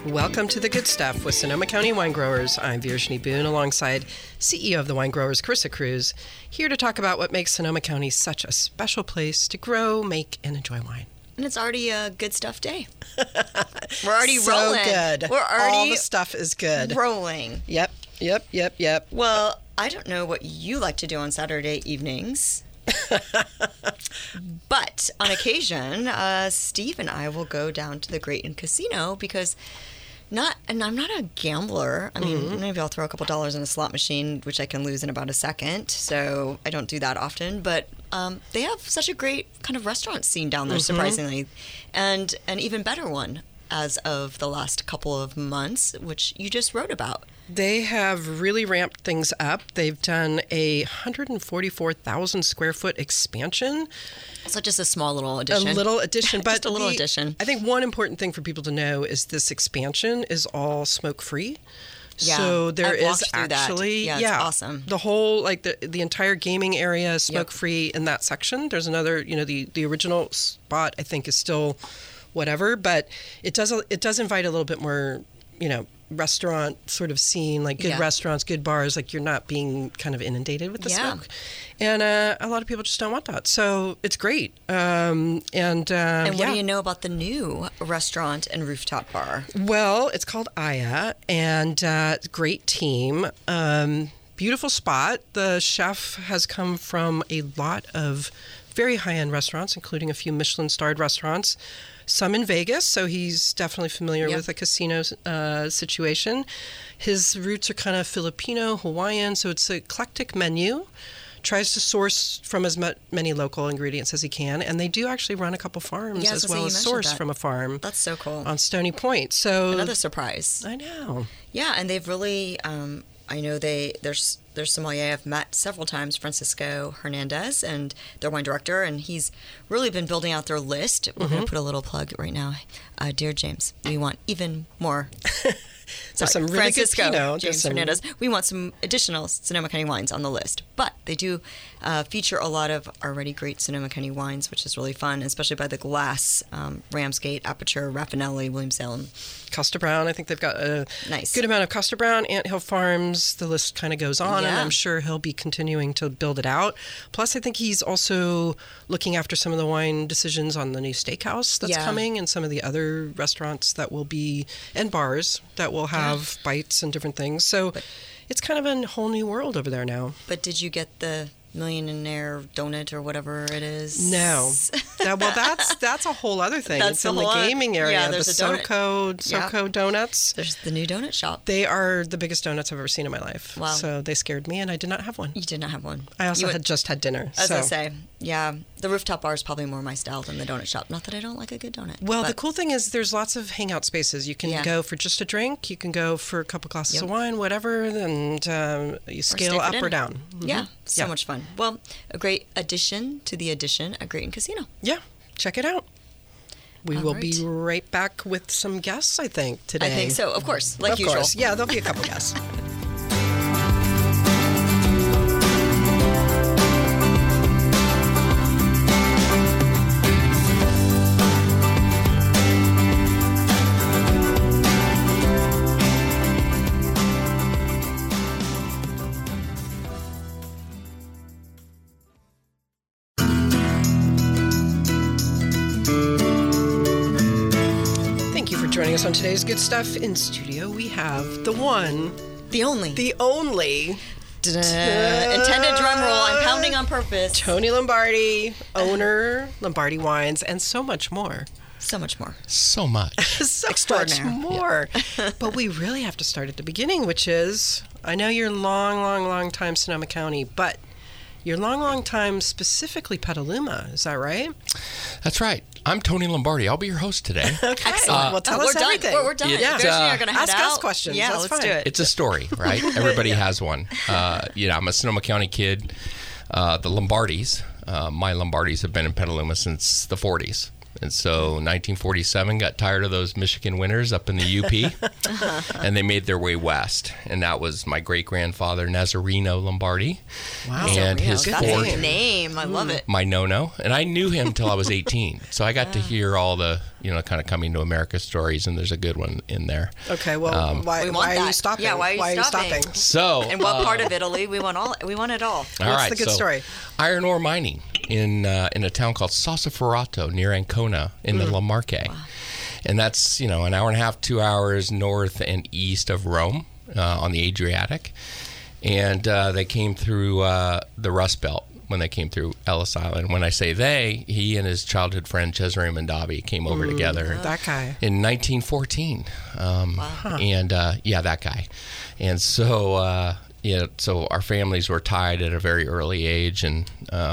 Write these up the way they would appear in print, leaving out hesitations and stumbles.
Welcome to The Good Stuff with Sonoma County Wine Growers. I'm Virginie Boone alongside CEO of the Wine Growers, Carissa Cruz, here to talk about what makes Sonoma County such a special place to grow, make, and enjoy wine. And it's already a good stuff day. We're already so rolling. Good. We're already all the stuff is good. Rolling. Yep. Well, I don't know what you like to do on Saturday evenings. But on occasion, Steve and I will go down to the Great Inn Casino because I'm not a gambler. I mean, maybe I'll throw a couple dollars in a slot machine, which I can lose in about a second. So I don't do that often. But they have such a great kind of restaurant scene down there, surprisingly, and an even better one as of the last couple of months, which you just wrote about. They have really ramped things up. They've done a 144,000 square foot expansion. So just a small little addition. A little addition. But just a little addition. I think one important thing for people to know is this expansion is all smoke-free. Yeah, so there is actually, it's awesome. The whole, like the entire gaming area is smoke-free in that section. There's another, the original spot I think is still whatever, but it does invite a little bit more, restaurant sort of scene, like good restaurants, good bars, like you're not being kind of inundated with the smoke. And a lot of people just don't want that. So it's great. And what do you know about the new restaurant and rooftop bar? Well, it's called Aya, and great team. Beautiful spot. The chef has come from a lot of very high-end restaurants, including a few Michelin-starred restaurants. Some in Vegas, so he's definitely familiar with the casino situation. His roots are kind of Filipino, Hawaiian, so it's an eclectic menu. Tries to source from as many local ingredients as he can, and they do actually run a couple farms as well as source from a farm. That's so cool. On Stony Point. So another surprise. I know. Yeah, and they've really. I know there's sommelier I've met several times, Francisco Hernandez, and their wine director, and he's really been building out their list. We're going to put a little plug right now. Dear James, we want even more. Some really Francisco, good Pinot. James Hernandez. We want some additional Sonoma County wines on the list, but they do feature a lot of already great Sonoma County wines, which is really fun, especially by the glass. Ramsgate, Aperture, Raffinelli, William Salem. Kosta Browne. I think they've got a good amount of Kosta Browne, Anthill Farms. The list kind of goes on, and I'm sure he'll be continuing to build it out. Plus, I think he's also looking after some of the wine decisions on the new steakhouse that's coming, and some of the other restaurants that will be, and bars that will have bites and different things. So it's kind of a whole new world over there now. But did you get the millionaire donut or whatever it is? No. That's a whole other thing. It's in the gaming area. Yeah, there's the SoCo donuts. There's the new donut shop. They are the biggest donuts I've ever seen in my life. Wow. So they scared me, and I did not have one. You did not have one. I also had just had dinner. As I say, the rooftop bar is probably more my style than the donut shop. Not that I don't like a good donut. Well, the cool thing is there's lots of hangout spaces. You can go for just a drink. You can go for a couple glasses of wine, whatever, and you scale up or down. Yeah, so much fun. Well, a great addition to the addition at Great Inn Casino. Yeah, check it out. We will be right back with some guests, I think, today. I think so, of course, like usual. Yeah, there'll be a couple guests. Joining us on today's Good Stuff in studio, we have the one, the only intended drum roll. I'm pounding on purpose. Tony Lombardi, owner, Lombardi Wines, and so much more. So much more. So much. So much more. Yeah. But we really have to start at the beginning, which is, I know you're long time Sonoma County, but you're long time specifically Petaluma. Is that right? That's right. I'm Tony Lombardi. I'll be your host today. Okay. Excellent. Well, tell us everything. We're done. Yeah. Ask us questions. Yeah, let's do it. It's a story, right? Everybody has one. I'm a Sonoma County kid. The Lombardis, my Lombardis have been in Petaluma since the 40s. And so 1947 got tired of those Michigan winters up in the UP, and they made their way west. And that was my great-grandfather, Nazareno Lombardi. Wow. And his name. I love it. My Nono. And I knew him till I was 18. So I got to hear all the kind of coming to America stories, and there's a good one in there. Okay, well, why are you stopping? Yeah, why are you stopping? So, and what part of Italy? We want it all. What's the good story? Iron ore mining in a town called Sassoferrato near Ancona in the La Marche. Wow. And that's, an hour and a half, 2 hours north and east of Rome on the Adriatic. And they came through the Rust Belt when they came through Ellis Island. When I say they, he and his childhood friend Cesare Mondavi came over together. That guy. In 1914. Wow. And, that guy. And so, so our families were tied at a very early age. And,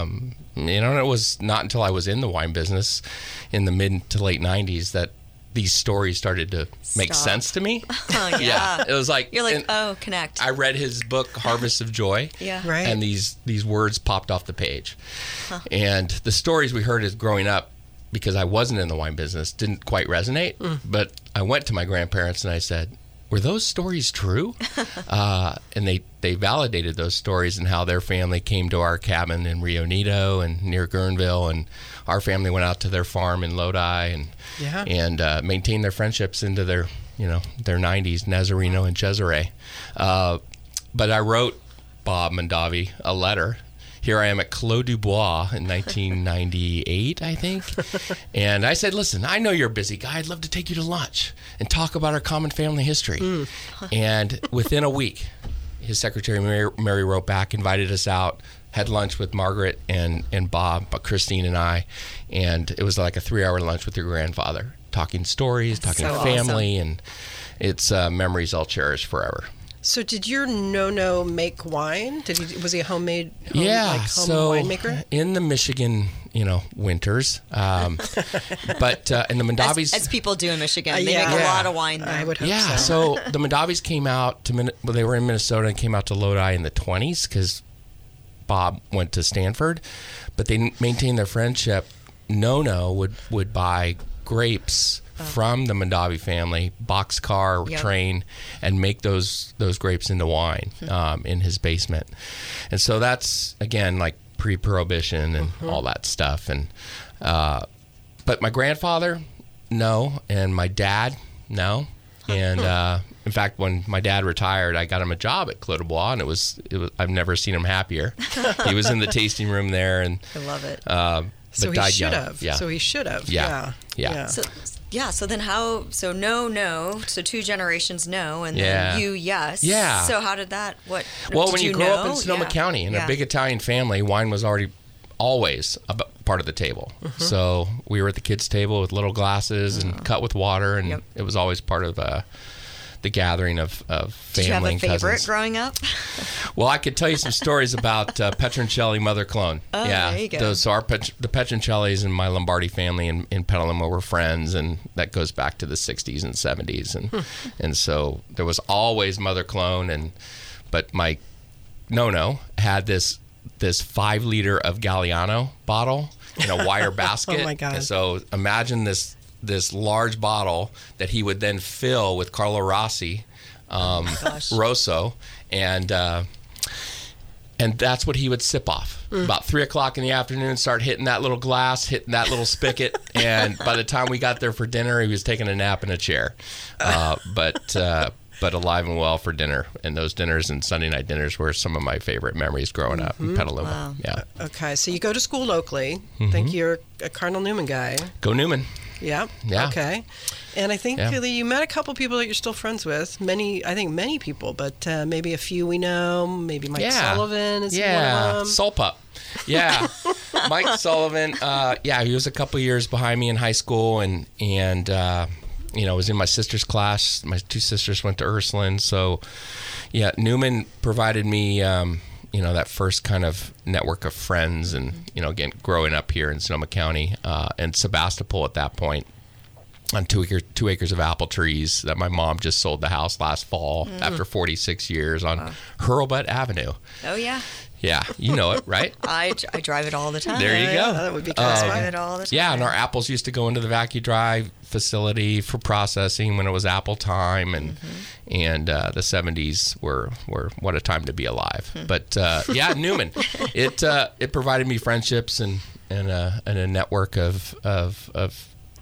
it was not until I was in the wine business in the mid to late 90s that these stories started to make sense to me. Oh, yeah. It was like, you're like, connect. I read his book, Harvest of Joy. Yeah. Right. And these words popped off the page. Huh. And the stories we heard as growing up, because I wasn't in the wine business, didn't quite resonate. But I went to my grandparents and I said, were those stories true? And they validated those stories and how their family came to our cabin in Rio Neto and near Guerneville, and our family went out to their farm in Lodi and maintained their friendships into their 90s, Nazareno and Cesare. But I wrote Bob Mondavi a letter. Here I am at Clos du Bois in 1998, I think. And I said, listen, I know you're a busy guy. I'd love to take you to lunch and talk about our common family history. And within a week, his secretary, Mary, wrote back, invited us out, had lunch with Margaret and Bob, Christine and I. And it was like a 3-hour lunch with your grandfather, talking stories, talking family. Awesome. And it's memories I'll cherish forever. So did your Nono make wine? Was he a homemade winemaker? In the Michigan, winters. But and the Mondavis, as people do in Michigan, they make a lot of wine there. I would hope so. So the Mondavis came out they were in Minnesota and came out to Lodi in the 20s because Bob went to Stanford, but they maintained their friendship. Nono would buy grapes from the Mondavi family, boxcar train, and make those grapes into wine in his basement. And so that's, again, like pre-prohibition and all that stuff. And but my grandfather, no, and my dad, no. And in fact, when my dad retired, I got him a job at Clos du Bois, and it was I've never seen him happier. He was in the tasting room there, and I love it. So he should have. Yeah. So he should have. Yeah. So then how? So no. So 2 generations no, and then you yes. Yeah. So how did that? What? Well, when you grow up in Sonoma County in a big Italian family, wine was always a part of the table. So we were at the kids' table with little glasses and cut with water, and it was always part of the gathering of family. Did you have a and favorite cousins. Growing up? Well, I could tell you some stories about Petroncelli Mother Clone. Oh, there you go. So the Petroncellis and my Lombardi family in Petaluma were friends, and that goes back to the 60s and 70s. And so there was always Mother Clone, but my Nono had this 5-liter of Galliano bottle in a wire basket. Oh my God. And so imagine this large bottle that he would then fill with Carlo Rossi Rosso, and that's what he would sip off. About 3:00 in the afternoon, start hitting that little glass, hitting that little spigot, and by the time we got there for dinner, he was taking a nap in a chair. But alive and well for dinner. And those dinners and Sunday night dinners were some of my favorite memories growing up in Petaluma. Wow. Yeah. Okay, so you go to school locally. I think you're a Cardinal Newman guy. Go Newman. Yeah. Yeah. Okay. And I think you met a couple people that you're still friends with. Many people, but maybe a few we know. Maybe Mike Sullivan is one of them. Soul Pup. Yeah. Mike Sullivan. He was a couple years behind me in high school, and was in my sister's class. My 2 sisters went to Ursuline. So, Newman provided me, that first kind of network of friends. And, again, growing up here in Sonoma County and Sebastopol at that point on 2 acres of apple trees that my mom just sold the house last fall after 46 years on Hurlbut Avenue. Oh, yeah. Yeah, you know it, right? I drive it all the time. There you go. That would be close. I drive it all the time. Yeah, and our apples used to go into the VacuDry facility for processing when it was apple time, and the 70s were what a time to be alive. But Newman, it provided me friendships and a network of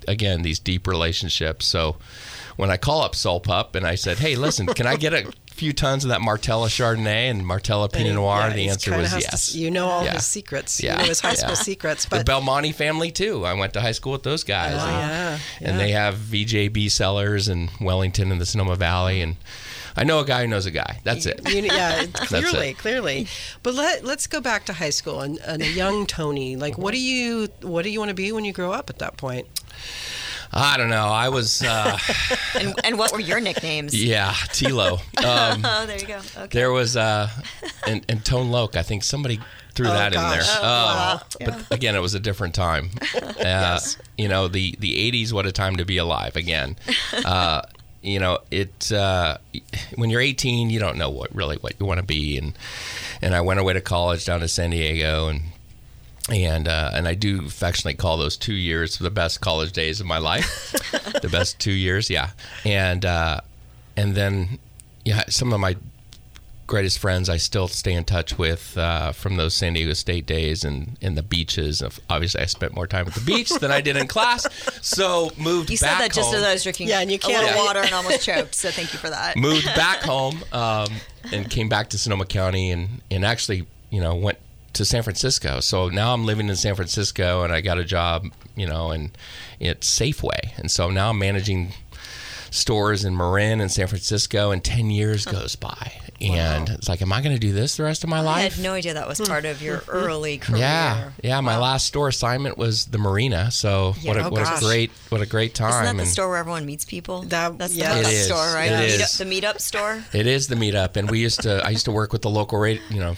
again, these deep relationships. So when I call up Soul Pup and I said, hey, listen, can I get a few tons of that Martella Chardonnay and Martella Pinot Noir? The answer was yes. You know all his secrets. You know his high school secrets. But the Belmonte family, too. I went to high school with those guys. And they have VJB cellars in Wellington and the Sonoma Valley. And I know a guy who knows a guy. That's it. Clearly. But let's go back to high school and a young Tony. Like, what do you want to be when you grow up at that point? I don't know. I was... and what were your nicknames? Yeah, Tilo. Oh, there you go. Okay. There was... and Tone Loc. I think somebody threw that in there. Wow. But again, it was a different time. Yes. You know, the 80s, what a time to be alive. Again, you know, when you're 18, you don't know what you want to be. And I went away to college down to San Diego, and I do affectionately call those 2 years the best college days of my life. The best 2 years, yeah. And then, some of my greatest friends I still stay in touch with from those San Diego State days and the beaches. Obviously, I spent more time at the beach than I did in class, so moved back home. You said that just as I was drinking a little water and almost choked, so thank you for that. Moved back home and came back to Sonoma County and actually, went to San Francisco. So now I'm living in San Francisco and I got a job, and it's Safeway. And so now I'm managing stores in Marin and San Francisco, and 10 years goes by. And it's like, am I going to do this the rest of my life? I had no idea that was part of your early career. Yeah. My last store assignment was the Marina. So what a great time. Isn't that the store where everyone meets people? That's the it is. store, right? It is. The meetup store. It is the meetup, and I used to work with the local local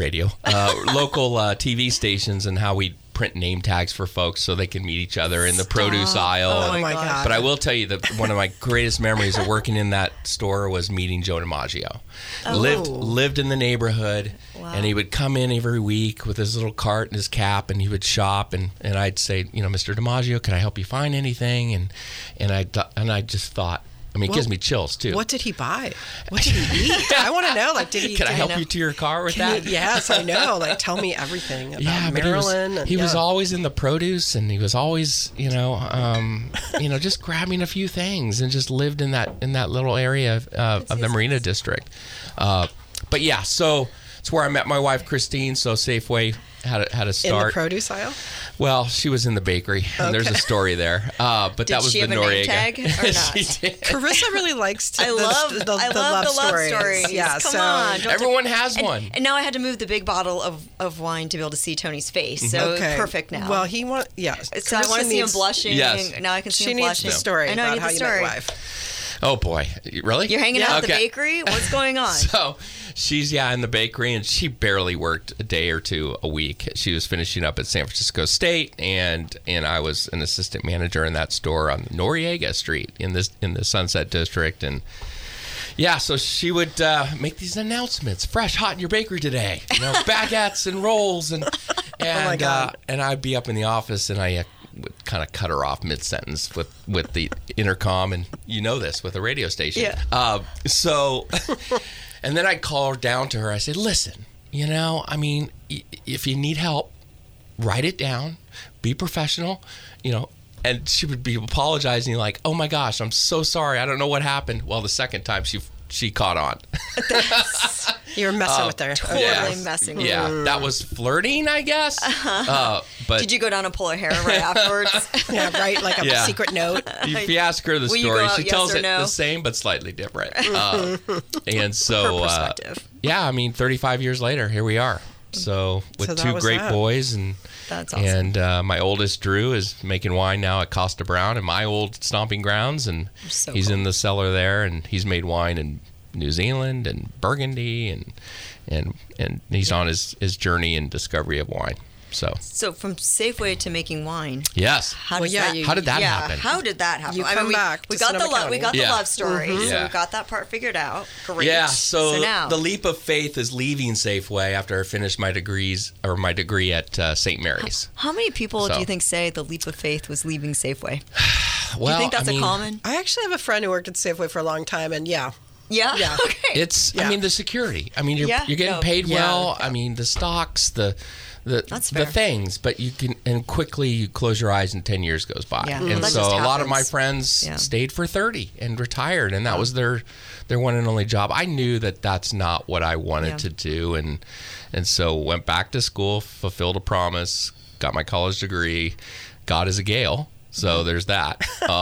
TV stations and how we print name tags for folks so they can meet each other in the produce aisle. Oh my God. But I will tell you that one of my greatest memories of working in that store was meeting Joe DiMaggio. Lived in the neighborhood, and he would come in every week with his little cart and his cap, and he would shop, and I'd say, Mr. DiMaggio, can I help you find anything? And I just thought, it gives me chills too. What did he buy? What did he eat? I want to know. Can I help you to your car with that? Yes, I know. Tell me everything about Maryland. He was always in the produce, and he was always, just grabbing a few things, and just lived in that little area of the Marina District. But yeah, so it's where I met my wife, Christine. So Safeway had to start in the produce aisle. Well, she was in the bakery. And there's a story there. But that was the Noriega. Did she have a name tag or not? She did. Carissa really likes to. I love the love stories. Yeah, Come on. Everyone has one. And now I had to move the big bottle of wine to be able to see Tony's face. So perfect now. Well, So Carissa I want to see him blushing. Yes. Now I can see him blushing. blushing. The story. I know. I need about the how story. You met your wife. Oh boy, really? You're hanging out at the bakery? What's going on? So she's in the bakery, and she barely worked a day or two a week. She was finishing up at San Francisco State, and I was an assistant manager in that store on Noriega Street in the Sunset District. And so she would make these announcements: fresh, hot in your bakery today. Baguettes and rolls, and oh my God. And I'd be up in the office, and I would kind of cut her off mid-sentence with the intercom, and this with a radio station. Yeah. And then I'd call her down to her. I said, listen, if you need help, write it down, be professional, and she would be apologizing like, oh my gosh, I'm so sorry. I don't know what happened. Well, the second time she caught on. You were messing with her. Totally messing with her. Yeah, that was flirting, I guess. But did you go down and pull her hair right afterwards? Write like a secret note. If you ask her the story, she tells it the same but slightly different. And so, her perspective. 35 years later, here we are. So with two great boys, and that's awesome. And my oldest Drew is making wine now at Costa Brown in my old stomping grounds, and he's in the cellar there, and he's made wine in New Zealand and Burgundy, and he's on his journey and discovery of wine. So from Safeway to making wine. Yes. How did that happen? How did that happen? You come back. We got the love story, Mm-hmm. so we got that part figured out. Great. Yeah. So now the leap of faith is leaving Safeway after I finished my degree at St. Mary's. How many people do you think say the leap of faith was leaving Safeway? Well, do you think that's a common? I actually have a friend who worked at Safeway for a long time, and Yeah. Okay. It's the security. You're getting paid well. The stocks, the That's fair. the things, but you can, and quickly you close your eyes and 10 years goes by. Yeah. And That so just a lot of my happens. friends Yeah. stayed for 30 and retired, and that was their one and only job. I knew that that's not what I wanted to do, and so went back to school, fulfilled a promise, got my college degree. God is a Gale, so there's that.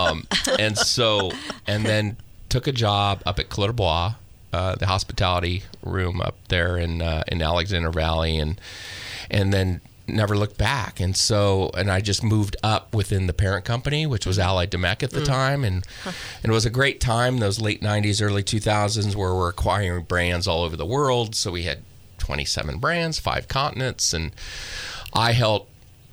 And then took a job up at Clos du Bois, the hospitality room up there in Alexander Valley, and then never looked back. And I just moved up within the parent company, which was Allied Domecq at the time, and it was a great time, those late 90s, early 2000s, where we're acquiring brands all over the world. So we had 27 brands, 5 continents, and I helped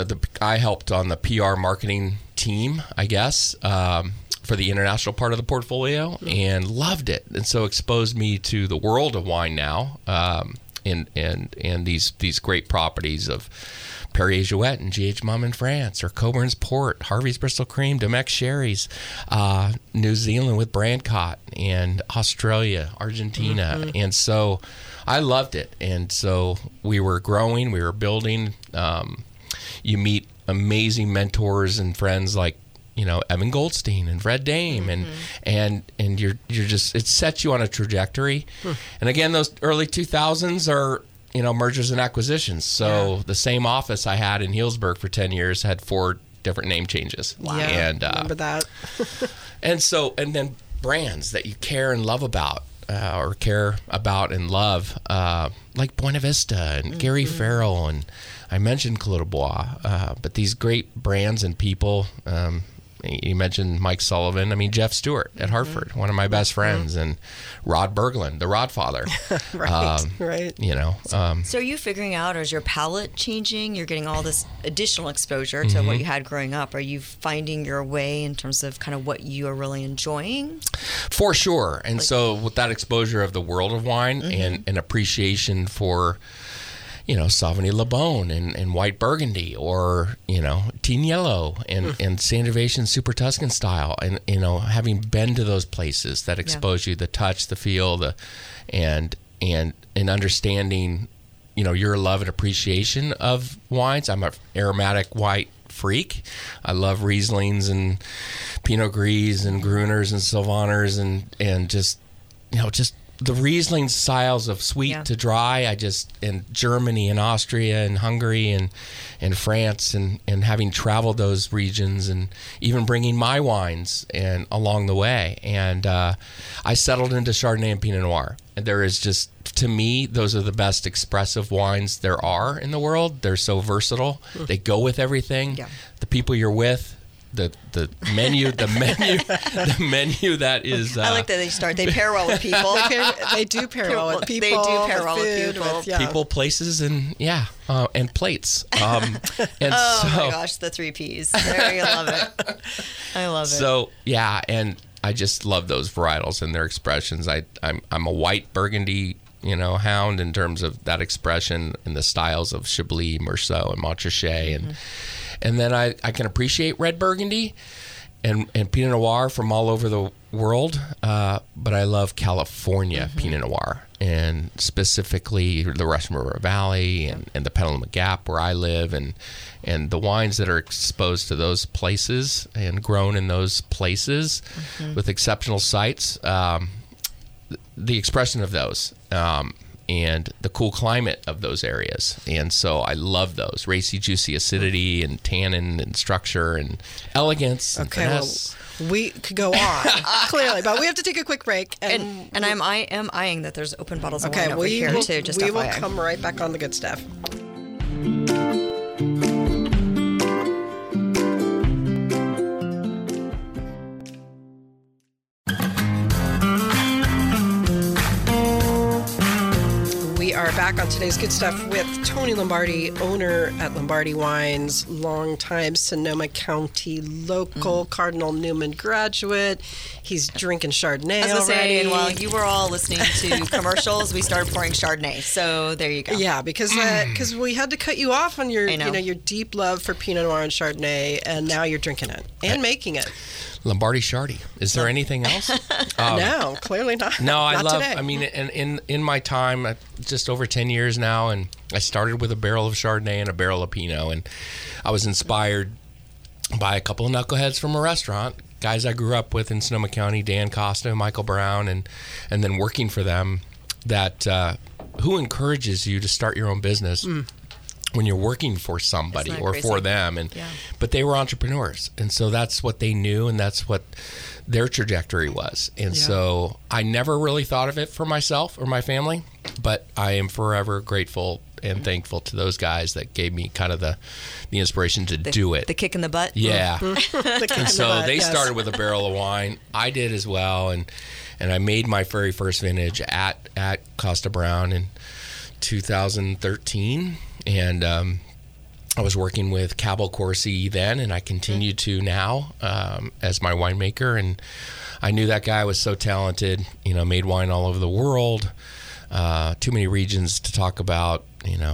on the PR marketing team, I guess, for the international part of the portfolio, and loved it, and so exposed me to the world of wine now, and these great properties of Perrier Jouet and G.H. Mumm in France, or Coburn's Port, Harvey's Bristol Cream, Domecq Sherry's, New Zealand with Brancott, and Australia, Argentina, and so I loved it. And so we were growing, we were building. You meet amazing mentors and friends like, Evan Goldstein and Fred Dame, and you're just, it sets you on a trajectory. And again, those early 2000s are, mergers and acquisitions. So the same office I had in Healdsburg for 10 years had 4 different name changes. Wow. Yeah. And remember that. and then brands that you care and love about, or care about and love, like Buena Vista and Gary Farrell, and I mentioned Clos du Bois, but these great brands and people. You mentioned Mike Sullivan. I mean, Jeff Stewart at Hartford, one of my best friends, and Rod Berglund, the Rod Father. Right. So are you figuring out, or is your palate changing? You're getting all this additional exposure to what you had growing up. Are you finding your way in terms of kind of what you are really enjoying? For sure. And so with that exposure of the world of wine and an appreciation for, Sauvignon Le Bon and White Burgundy, or, Tignello and Sangiovese Super Tuscan style. And, having been to those places that expose you, the touch, the feel, and understanding, your love and appreciation of wines. I'm an aromatic white freak. I love Rieslings and Pinot Gris and Gruners and Sylvaners and just the Riesling styles of sweet to dry. In Germany and Austria and Hungary and France and having traveled those regions, and even bringing my wines and along the way. And I settled into Chardonnay and Pinot Noir. And there is just, to me, those are the best expressive wines there are in the world. They're so versatile. They go with everything. Yeah. The people you're with, the menu that is. I like that they pair well with people. They do pair well with people. They do pair well with people. People, places, and plates. And my gosh, the 3 Ps. There, you love it. I love it. So and I just love those varietals and their expressions. I'm a white Burgundy, hound in terms of that expression and the styles of Chablis, Meursault, and Montrachet, and then I can appreciate red Burgundy and Pinot Noir from all over the world, but I love California Pinot Noir, and specifically the Russian River Valley and the Petaluma Gap where I live, and the wines that are exposed to those places and grown in those places with exceptional sites, the expression of those. And the cool climate of those areas. And so I love those. Racy, juicy acidity and tannin and structure and elegance and finesse. Well, we could go on, clearly, but we have to take a quick break. And I am eyeing that there's open bottles of wine over here, too. Just we will come right back on the good stuff. We are back on today's Good Stuff with Tony Lombardi, owner at Lombardi Wines, longtime Sonoma County local, Cardinal Newman graduate. He's drinking Chardonnay already. And while you were all listening to commercials, we started pouring Chardonnay. So there you go. Yeah, because we had to cut you off on your your deep love for Pinot Noir and Chardonnay, and now you're drinking it and making it. Lombardi Shardy. Is there anything else? No, clearly not. No, I not love. Today. I mean, in my time, just over 10 years now, and I started with a barrel of Chardonnay and a barrel of Pinot, and I was inspired by a couple of knuckleheads from a restaurant, guys I grew up with in Sonoma County, Dan Costa, Michael Brown, and then working for them, that who encourages you to start your own business when you're working for somebody or crazy? for them. And but they were entrepreneurs, and so that's what they knew, and that's what their trajectory was. And so I never really thought of it for myself or my family, but I am forever grateful and thankful to those guys that gave me kind of the inspiration to do it. The kick in the butt. Yeah. And So they started with a barrel of wine. I did as well, and I made my very first vintage at Costa Brown in 2013, and I was working with Cabell Corsi then, and I continue to now as my winemaker. And I knew that guy was so talented. Made wine all over the world. Too many regions to talk about.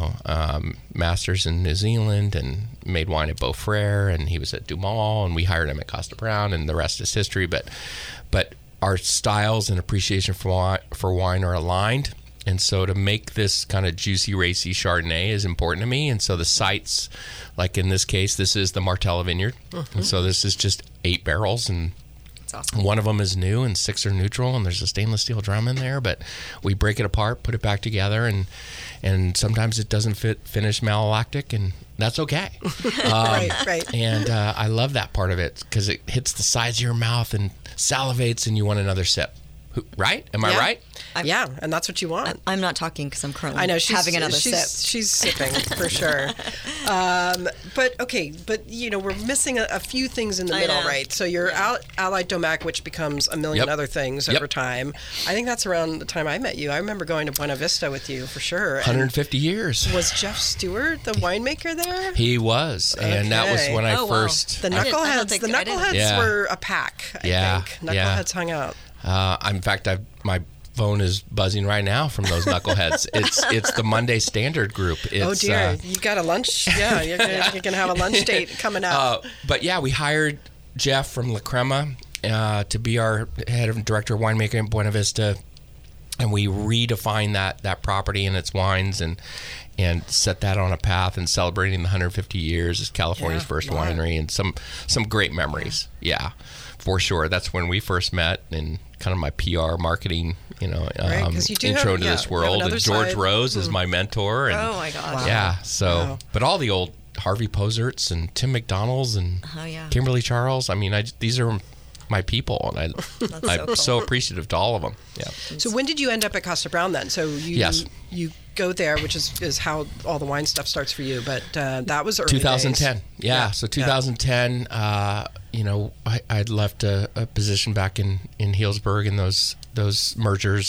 Masters in New Zealand, and made wine at Beaufrere, and he was at Dumal, and we hired him at Costa Brown, and the rest is history. But our styles and appreciation for wine are aligned, and so to make this kind of juicy, racy Chardonnay is important to me. And so the sites, like in this case, this is the Martella Vineyard, and so this is just 8 barrels, and That's awesome. One of them is new and 6 are neutral, and there's a stainless steel drum in there, but we break it apart, put it back together, and sometimes it doesn't finish malolactic, and that's okay. Right. And I love that part of it because it hits the sides of your mouth and salivates, and you want another sip. Right? Am I right? Yeah, and that's what you want. I'm not talking because I'm currently having another sip. She's sipping for sure. But we're missing a few things in the middle, right? So you're Allied Domac, which becomes a million other things over time. I think that's around the time I met you. I remember going to Buena Vista with you for sure. 150 years. Was Jeff Stewart the winemaker there? He was, and that was when I first. The Knuckleheads were a pack. I think Knuckleheads hung out. In fact, my phone is buzzing right now from those knuckleheads. It's the Monday Standard group. Oh dear, you got a lunch? Yeah, you're gonna have a lunch date coming up. But yeah, we hired Jeff from La Crema to be our head of director of winemaking in Buena Vista, and we redefined that property and its wines and set that on a path and celebrating the 150 years as California's first winery, and some great memories. Yeah, for sure. That's when we first met, and kind of my PR marketing, intro to this world. And George Rose is my mentor. And, oh my gosh. Yeah. But all the old Harvey Poserts and Tim McDonald's and Kimberly Charles. I mean, these are my people, and I'm so appreciative to all of them. Yeah. So when did you end up at Costa Brown then? So you go there, which is how all the wine stuff starts for you. But that was early 2010. days. Yeah. So 2010. I'd left a position back in Healdsburg in those merger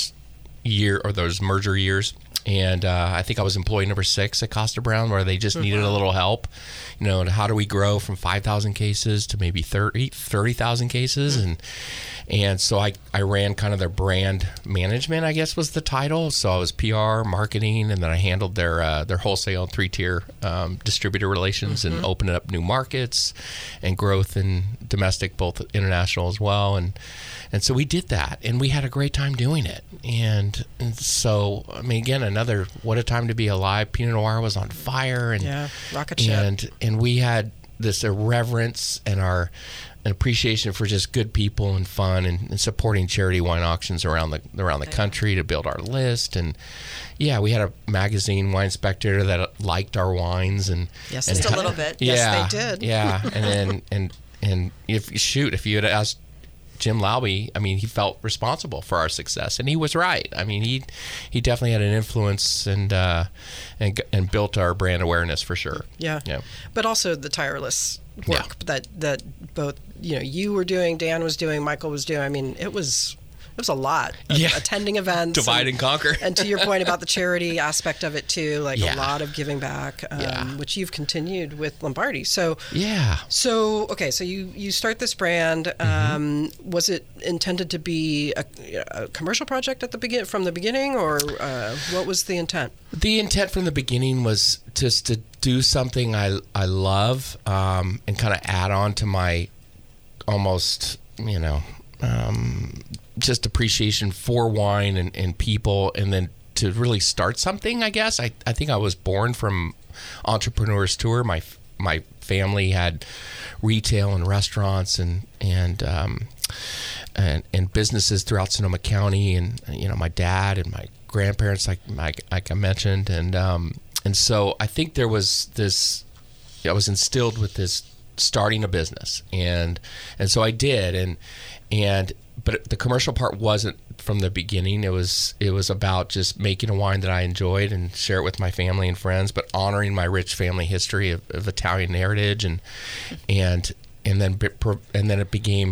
years. And I think I was employee number 6 at Costa Brown, where they just needed a little help. And how do we grow from 5,000 cases to maybe 30,000 cases? And so I ran kind of their brand management, I guess was the title. So I was PR, marketing, and then I handled their wholesale 3-tier distributor relations and opening up new markets and growth in domestic, both international as well. And so we did that, and we had a great time doing it. And so, I mean, again, what a time to be alive. Pinot Noir was on fire, and rocket ship. And we had this irreverence and an appreciation for just good people and fun, and supporting charity wine auctions around the country to build our list. And we had a magazine, Wine Spectator, that liked our wines, and just a little bit. Yes, they did. Yeah, and if you had asked Jim Laube, I mean, he felt responsible for our success, and he was right. I mean, he definitely had an influence and built our brand awareness for sure. Yeah. But also the tireless work that both you were doing, Dan was doing, Michael was doing. I mean, it was a lot of attending events, divide and conquer, and to your point about the charity aspect of it too, like a lot of giving back, which you've continued with Lombardi. So you start this brand. Was it intended to be a commercial project from the beginning, or what was the intent? The intent from the beginning was just to do something I love, and kind of add on to my almost just appreciation for wine and people, and then to really start something, I guess. I think I was born from Entrepreneurs Tour. My family had retail and restaurants and businesses throughout Sonoma County, and my dad and my grandparents, like I mentioned, and so I think there was this. I was instilled with this starting a business, and so I did, but the commercial part wasn't from the beginning. It was about just making a wine that I enjoyed and share it with my family and friends, but honoring my rich family history of Italian heritage, and then it became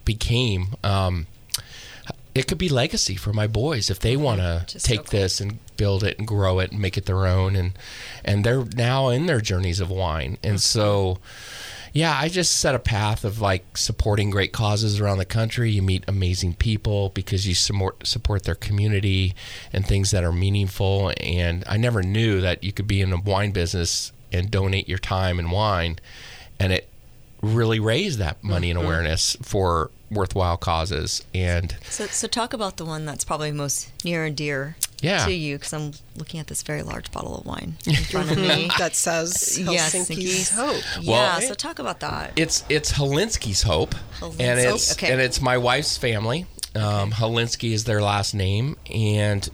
it could be legacy for my boys if they want to take this and build it and grow it and make it their own, and they're now in their journeys of wine, and so. Yeah, I just set a path of like supporting great causes around the country. You meet amazing people because you support their community and things that are meaningful. And I never knew that you could be in a wine business and donate your time and wine, and it really raised that money and awareness for worthwhile causes. And so talk about the one that's probably most near and dear to you, because I'm looking at this very large bottle of wine in front of me that says Helsinki's Hope. So talk about that. It's Helinski's Hope, and it's my wife's family. Helinski is their last name, and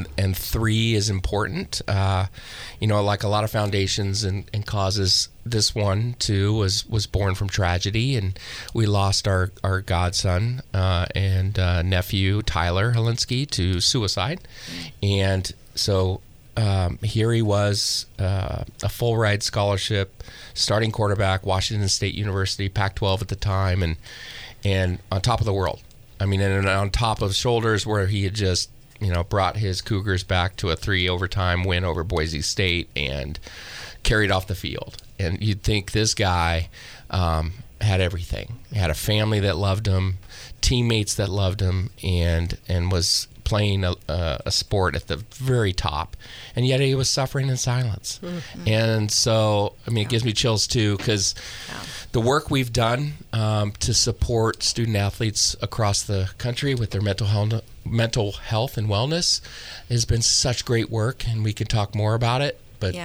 3 is important. Like a lot of foundations and causes, this one too was born from tragedy, and we lost our godson and nephew Tyler Helinski to suicide, and so here he was, a full ride scholarship, starting quarterback, Washington State University, Pac-12 at the time, and on top of the world. I mean, and on top of shoulders where he had just, brought his Cougars back to a 3 overtime win over Boise State and carried off the field. And you'd think this guy had everything. He had a family that loved him, teammates that loved him, and was playing a sport at the very top, and yet he was suffering in silence. Mm-hmm. And so, it gives me chills too, because the work we've done to support student athletes across the country with their mental health and wellness has been such great work, and we can talk more about it, but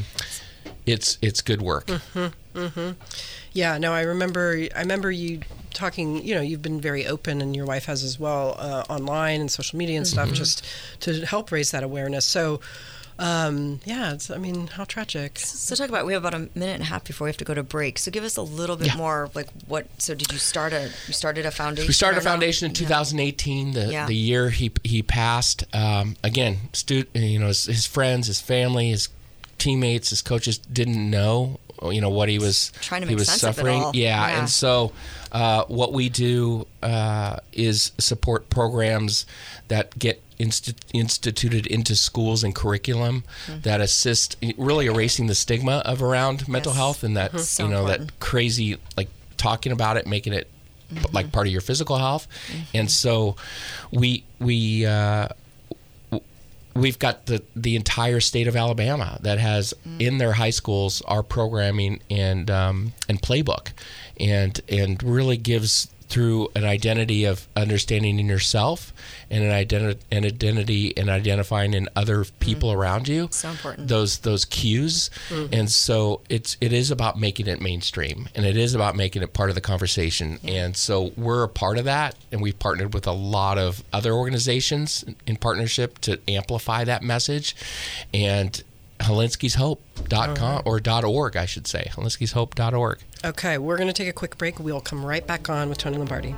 it's good work. Mm-hmm. Mm-hmm. Yeah, no, I remember you talking, you've been very open, and your wife has as well, online and social media and stuff, just to help raise that awareness. So, how tragic. So talk about, we have about a minute and a half before we have to go to break. So give us a little bit more, like so did you started a foundation? We started a foundation in 2018, the year he passed. Again, his friends, his family, his teammates, his coaches didn't know what he was trying to make sense suffering. Of it all. And so what we do is support programs that get instituted into schools and curriculum that assist really erasing the stigma of around mental health, and that that crazy, like, talking about it, making it like part of your physical health. And so we've got the entire state of Alabama that has in their high schools our programming and playbook, and really gives through an identity of understanding in yourself and an identity and identifying in other people around you. So important. Those cues. And so it is about making it mainstream, and it is about making it part of the conversation. And so we're a part of that, and we've partnered with a lot of other organizations in partnership to amplify that message. And Helinski'sHope.com or .org, I should say. Helinski'sHope.org. Okay, we're going to take a quick break. We'll come right back on with Tony Lombardi.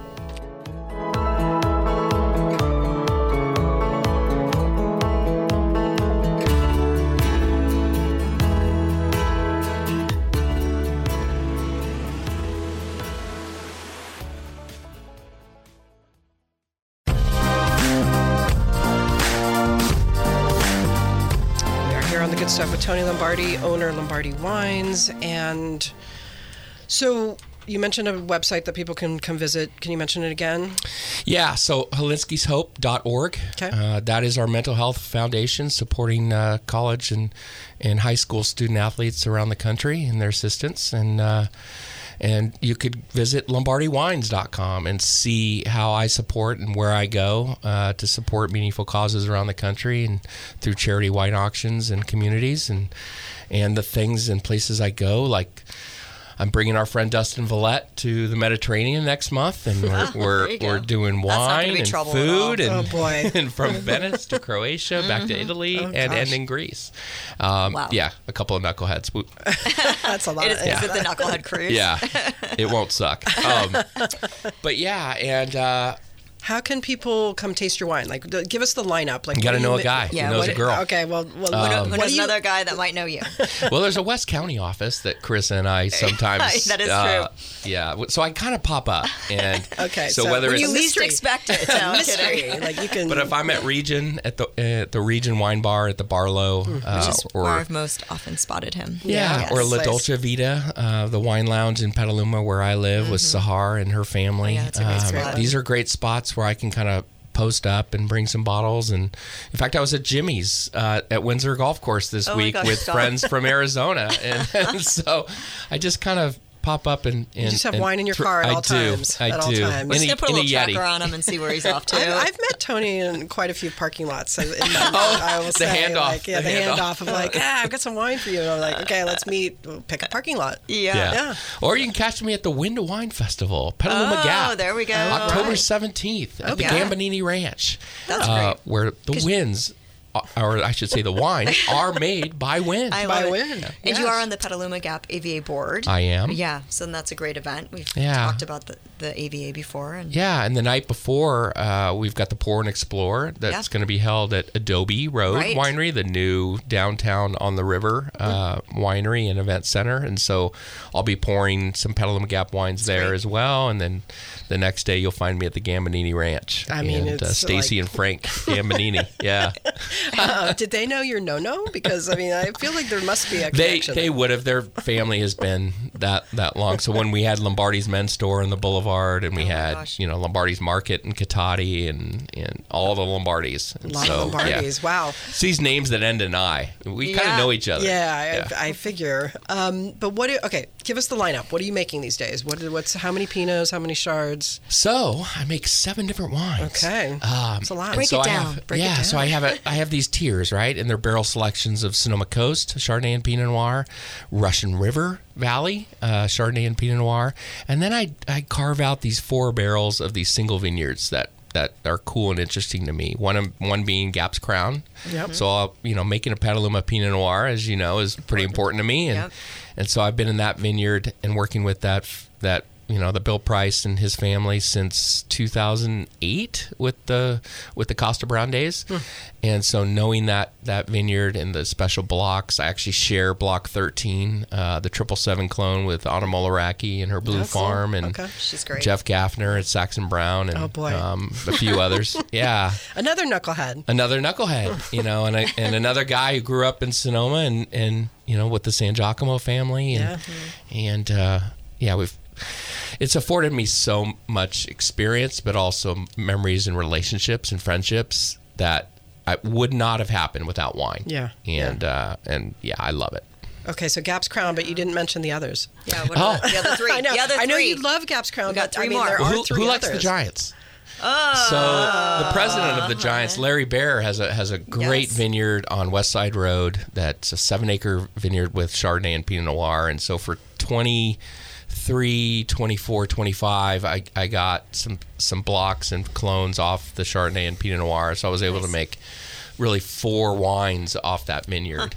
Good stuff with Tony Lombardi, owner Lombardi Wines. And so you mentioned a website that people can come visit. Can you mention it again? Yeah, so Helinski'sHope.org. Okay. That is our mental health foundation supporting college and high school student athletes around the country and their assistants. And And you could visit lombardywines.com and see how I support and where I go to support meaningful causes around the country and through charity wine auctions and communities and the things and places I go. Like, I'm bringing our friend Dustin Vallette to the Mediterranean next month, and we're doing wine and food and, and from Venice to Croatia, back to Italy, and in Greece. Wow. Yeah, a couple of knuckleheads. That's a lot. Is it the knucklehead cruise? Yeah, it won't suck. But yeah, and how can people come taste your wine? Like, give us the lineup. Like, you got to know a guy who knows a girl. Okay, well, who knows another guy that might know you? Well, there's a West County office that Chris and I sometimes. That is true. Yeah, so I kind of pop up, and okay. So whether when it's you least expect it, no, mystery, like you can. But if I'm at Region at the Region Wine Bar at the Barlow, which is where I've most often spotted him. Yeah, or La Dolce Vita, the wine lounge in Petaluma where I live with Sahar and her family. Yeah, it's a great spot. These are great spots where I can kind of post up and bring some bottles. And in fact, I was at Jimmy's at Windsor Golf Course this week with friends from Arizona, and so I just kind of pop up and you just have wine in your car at all times. I do. We're just gonna put a little tracker on him and see where he's off to. I've met Tony in quite a few parking lots. I will say, handoff. Like, the handoff of like, I've got some wine for you. And I'm like, okay, let's meet. We'll pick a parking lot. Yeah. Or you can catch me at the Wind to Wine Festival, Petaluma Gap. Oh, there we go. October 17th at the Gambonini Ranch. That's great. Where the winds, or I should say the wine, are made by Wind. By Wind. And Yes. you are on the Petaluma Gap AVA board. I am. Yeah, so that's a great event. We've talked about the AVA before. And and the night before, we've got the Pour and Explore that's going to be held at Adobe Road Winery, the new downtown on the river winery and event center. And so I'll be pouring some Petaluma Gap wines there as well. And then the next day you'll find me at the Gambonini Ranch. I mean, and it's Stacy and Frank Gambonini. Yeah. Did they know your no-no? Because I mean, I feel like there must be a connection. They would have. Their family has been that long. So when we had Lombardi's Men's Store in the Boulevard, and we had Lombardi's Market and Catati and all the Lombardis. A lot of Lombardis. Wow. It's these names that end in I. We kind of know each other. Yeah, I figure. But give us the lineup. What are you making these days? What's how many Pinots? How many Chards? So I make 7 different wines. Okay, that's a lot. Break it down. So I have these tiers, right? And they're barrel selections of Sonoma Coast, Chardonnay and Pinot Noir, Russian River Valley, Chardonnay and Pinot Noir, and then I carve out these 4 barrels of these single vineyards that are cool and interesting to me. One being Gap's Crown. Yep. So making a Petaluma Pinot Noir, as you know, is pretty important to me, and so I've been in that vineyard and working with that the Bill Price and his family since 2008 with the Costa Brown days. And so knowing that vineyard and the special blocks, I actually share block 13, the 777 clone with Anna Molaraki and her Blue Farm, and she's great. Jeff Gaffner at Saxon Brown, and a few others. Yeah. Another knucklehead, and another guy who grew up in Sonoma and with the San Giacomo family. And it's afforded me so much experience, but also memories and relationships and friendships that I would not have happened without wine. Yeah. And I love it. Okay, so Gap's Crown, but you didn't mention the others. Yeah, what are the other 3? I know you love Gap's Crown, but three more. There are 3 who likes others. the Giants? So the president of the Giants, Larry Bear, has a great vineyard on West Side Road. That's a 7-acre vineyard with Chardonnay and Pinot Noir. And so for 23, 24, 25, I got some blocks and clones off the Chardonnay and Pinot Noir. So I was able to make really 4 wines off that vineyard.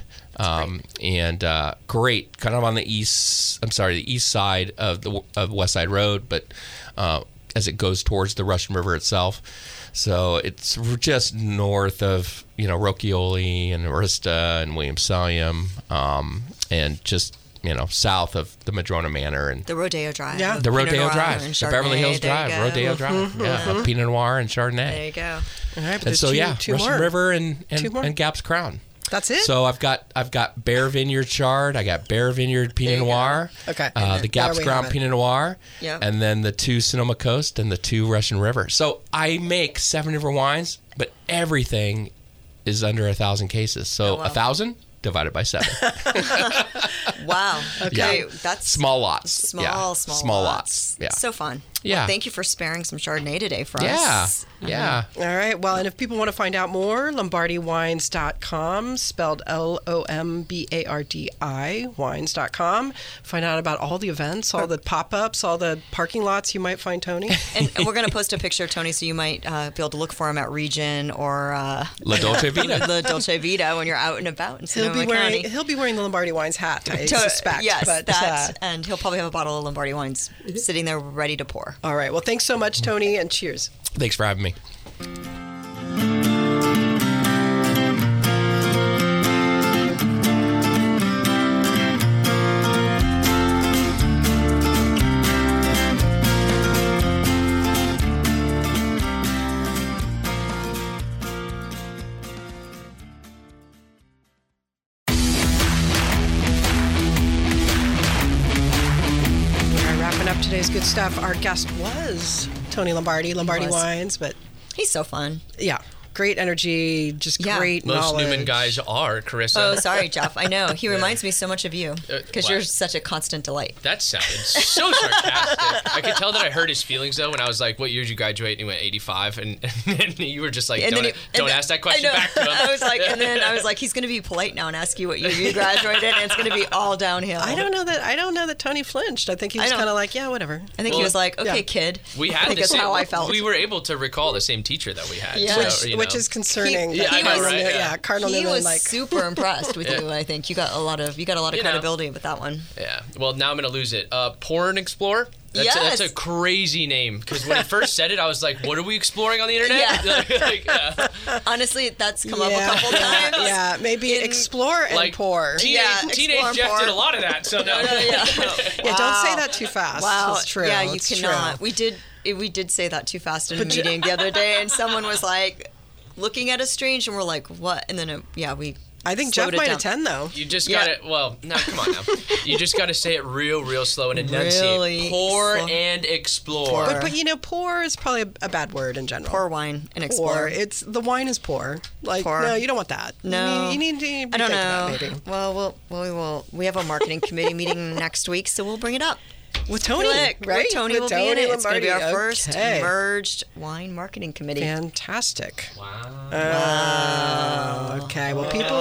Great, kind of on the east side of West Side Road, but as it goes towards the Russian River itself. So it's just north of, Rocchioli and Arista and Williams-Sonoma, and just, south of the Madrona Manor and the Rodeo Drive. Yeah. The Rodeo Drive, the Beverly Hills Drive, Rodeo Drive. Yeah, Pinot Noir and Chardonnay. There you go. All right, but And so two Russian more. River and Gap's Crown. That's it? So I've got Bear Vineyard Chard, I got Bear Vineyard Pinot Noir, Okay. The Gap's There we Crown have it. Pinot Noir, Yep. and then the 2 Sonoma Coast and the 2 Russian River. So I make 7 different wines, but everything is under 1,000 cases. So 1,000 divided by 7. Wow. Okay. Yeah. That's Small lots. small lots. Yeah. So fun. Yeah. Well, thank you for sparing some Chardonnay today for Yeah. us. Yeah. All right. Well, and if people want to find out more, LombardiWines.com, spelled LOMBARDI, wines.com. Find out about all the events, all the pop-ups, all the parking lots you might find Tony. And we're going to post a picture of Tony, so you might be able to look for him at Region or La Dolce Vita. La Dolce Vita when you're out and about in He'll Sonoma be wearing County. he'll be wearing the Lombardi Wines hat, I suspect. Yes, but, that, and he'll probably have a bottle of Lombardi wines sitting there ready to pour. all right. Well, thanks so much, Tony, and cheers. Thanks for having me. We're wrapping up today's good stuff. Our guest was Tony Lombardi, Lombardi was. Wines, but He's so fun. yeah, great energy, just Yeah. great Most knowledge. Newman guys are, Carissa. Oh, sorry, Jeff. I know. He reminds me so much of you because wow. you're such a constant delight. That sounded so sarcastic. I could tell that I hurt his feelings though when I was like, "What year did you graduate?" And he went 85, and you were just like, And then "Don't ask that question I know. back to him." I was like, he's going to be polite now and ask you what year you graduated, and it's going to be all downhill. I don't know that Tony flinched. I think he was I don't- kind of like, yeah, whatever. I think he Well, was like, okay, yeah. kid. We I had think the that's same. how I felt. We were able to recall the same teacher that we had. Yeah. so, you Which know. is concerning. He- that he Cardinal was- Newman- yeah. Cardinal He Newman, was like, super impressed with you. I think you got a lot of You know. credibility with that one. Yeah. Well, now I'm gonna lose it. Porn Explorer. That's a crazy name because when he first said it, I was like, "What are we exploring on the internet?" Yeah. yeah. Honestly, that's come up a couple times. Yeah, maybe explore and Like pour. Yeah, Teenage explore Jeff porn. did a lot of that. So no. Yeah. Yeah, don't say that too fast. Wow. It's true. Yeah, you It's cannot. true. We did say that too fast in a meeting the other day, and someone was like looking at us strange, and we're like, "What?" And then we. I think slowed Jeff it might down. attend though. You just Yeah. gotta. Well, no, come on now. You just gotta say it real slow and enunciate. Really Pour slow. and explore. Pour. But pour is probably a bad word in general. Pour wine and Pour. explore. It's the wine is poor. Like Pour. no, you don't want that. No. you need to I don't rethink know. that maybe. Well, we have a marketing committee meeting next week, so we'll bring it up. With Tony, Click, right? Tony With will be in it. It's going to be our Lombardi. first Okay. merged wine marketing committee. Fantastic. Wow. Okay. Well, people,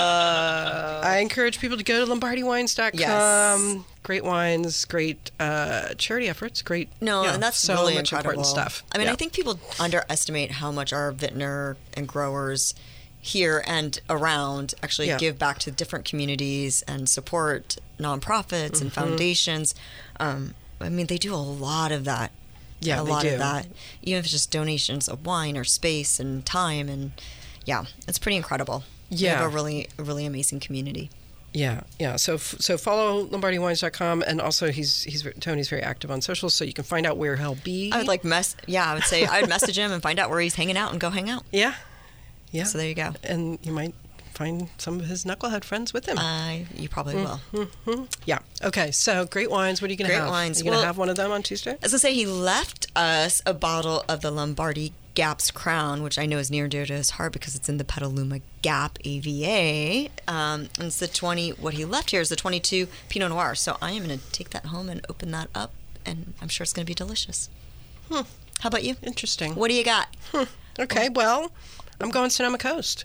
I encourage people to go to LombardiWines.com. Yes. Great wines, great charity efforts, great. No, yeah, and that's so really much incredible. important stuff. I mean, Yeah. I think people underestimate how much our vintner and growers here and around actually Yeah. give back to different communities and support nonprofits Mm-hmm. and foundations. I mean, they do a lot of that. Yeah, a they lot do. of that. Even if it's just donations of wine or space and time, and yeah, it's pretty incredible. We Yeah. have a really amazing community. Yeah. So follow LombardiWines.com, and also Tony's very active on social, so you can find out where he'll be. I would I would say I would message him and find out where he's hanging out and go hang out. Yeah. So there you go. And you might find some of his knucklehead friends with him. You probably will. Yeah. Okay. So great wines. What are you going to Great have? wines. Are you going to Well- have one of them on Tuesday? As I say, he left us a bottle of the Lombardi Gap's Crown, which I know is near and dear to his heart because it's in the Petaluma Gap AVA. And it's the 20. What he left here is the 22 Pinot Noir. So I am going to take that home and open that up, and I'm sure it's going to be delicious. How about you? Interesting. What do you got? Okay. Well, I'm going Sonoma Coast.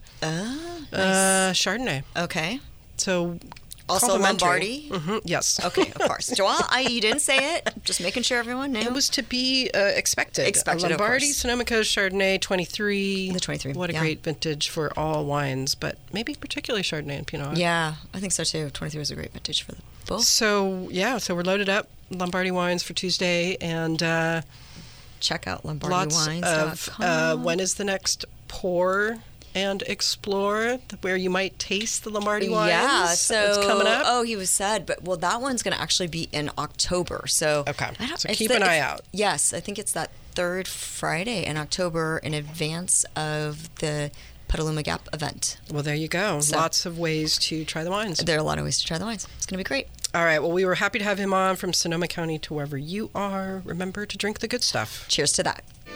Nice. Chardonnay. Okay. So Also complimentary. Lombardi. Yes. Okay, of course. Well, you didn't say it. Just making sure everyone knew. It was to be expected. Expected, A of Lombardi course. Sonoma Coast Chardonnay 23. The 23, What a yeah. great vintage for all wines, but maybe particularly Chardonnay and Pinot Noir. Yeah, I think so too. 23 was a great vintage for both. So we're loaded up. Lombardi wines for Tuesday, and Check out lots LombardiWines.com. of. When is the next pour and explore where you might taste the Lombardi wines? Yeah, so it's coming up. Oh, he was said, but that one's going to actually be in October. So Okay, so it's keep an eye out. Yes, I think it's that third Friday in October in advance of the Petaluma Gap event. Well, there you go. So- Lots of ways to try the wines. There are a lot of ways to try the wines. It's going to be great. All right. Well, we were happy to have him on from Sonoma County to wherever you are. Remember to drink the good stuff. Cheers to that.